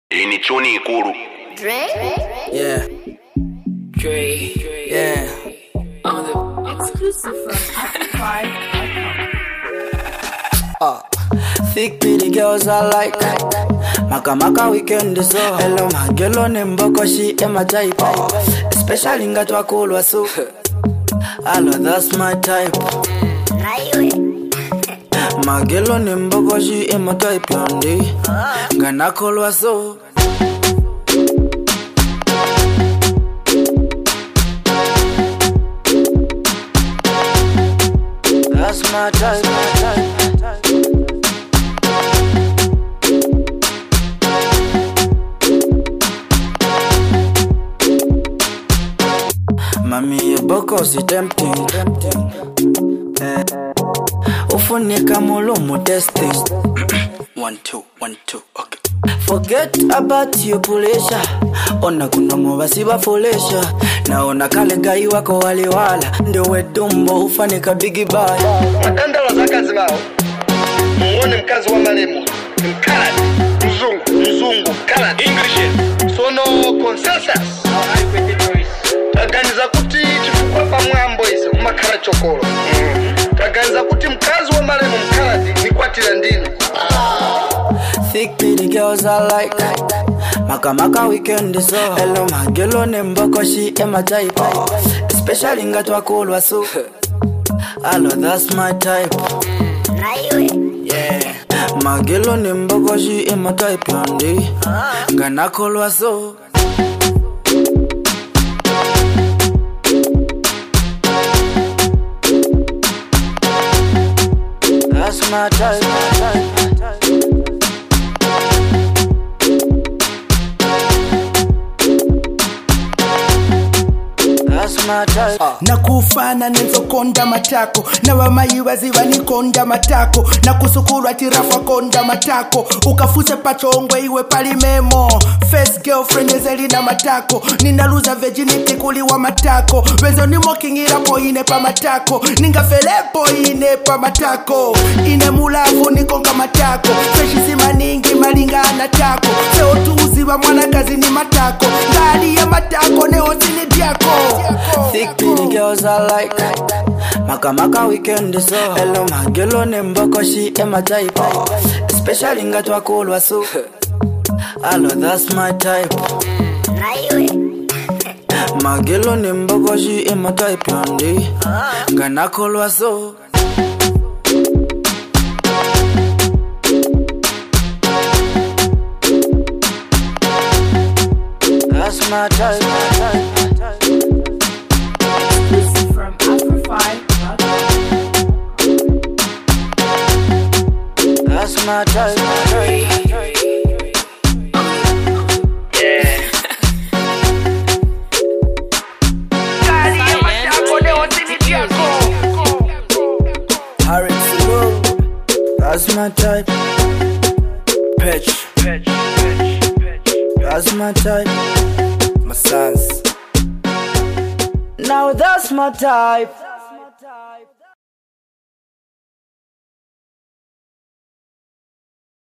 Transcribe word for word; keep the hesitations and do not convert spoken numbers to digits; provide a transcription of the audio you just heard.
Ini chuni ikuru. Dre? Yeah. Dre. Yeah. On the exclusive from Afterfy dot com. Uh, thick pretty girls I like. Maka maka weekend so. Hello magelo nemboko she ema type. Especially ngatwa kulwa so. Hello, that's my type. Magelo nemboko she ema type yandi. Ngana kulwa so. That's my type, my type, my type. Mami your boko si tempting, tempting. Eh. Ufunika mulumu testing. One two, one two, okay. Forget about your pulisha. Ona kuna mwasi bafolesha. Naona kale gai wako waliwala. Ndewe dumbo ufanika bigi baya. Matanda wa zakazi wao muone mkazi wa maremo mkaladi mzungu mzungu kaladi English sono consensus taganiza kuti chifukwa pa mwambo ise umakhala chokolo taganiza kuti mkazi wa maremo mkaladi ni kwatira ndino. Thick pretty girls I like. Maka maka weekend so. Hello magelo nemboko she ema type. Especially ngatwa kulwa so. Hello, that's my type. Yeah. Magelo nemboko she ema type yandi. Ngana kulwa so. That's my type, my type, my type. Uh. Nakufana nenzokonda matako na wamayiwazi wanikonda matako na kusukulwa tirafa konda matako ukafuse pachongwe iwe pali memo first girlfriend ezeli na matako ninaluza virginity kuliwa matako wezo ni mokingira po ine pa matako ninga felepo ine pa matako ine mulavu nikonga matako freshi zima ningi malinga anatako seo tuzi wa mwana kazi ni matako ngali ya matako neosi ni diako. Thick pretty girls I like. Maka maka weekend so. Hello magelo nemboko she ema type. Especially ngatwa kulwa so. Hello, that's my type. Magelo nemboko she ema type yandi. Ngana kulwa so. That's my type, my type, my type. Exclusive from Afterfy dot com. That's my type, my type, my type. Yeah. Harry Slow. That's my type. Pitch. Pitch, pitch, pitch. That's my type. My sons. Now that's my type.